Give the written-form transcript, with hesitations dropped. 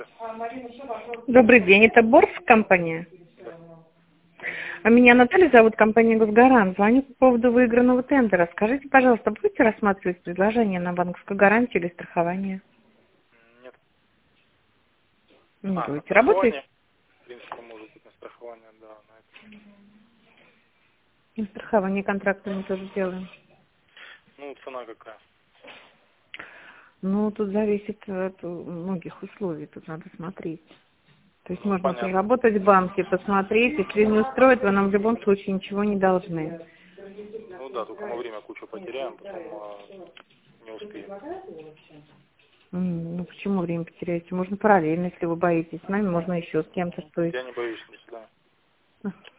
Добрый день, это Борс компания? А меня Наталья зовут, компания «Госгарант». Звоню по поводу выигранного тендера. Скажите, пожалуйста, будете рассматривать предложение на банковскую гарантию или страхование? Нет. Не На будете. страхование, Работаете? в принципе, может быть, на страхование, да, на это. На страхование контракта мы тоже делаем. Ну, цена какая? Ну, тут зависит от многих условий, тут надо смотреть. То есть Ну, можно понятно. проработать в банке, посмотреть. Если не устроит, вы нам в любом случае ничего не должны. Ну да, только мы время кучу потеряем, потом не успеем. Ну, почему время потеряете? Можно параллельно, если вы боитесь. С нами можно еще с кем-то, то есть. Я не боюсь, до свидания.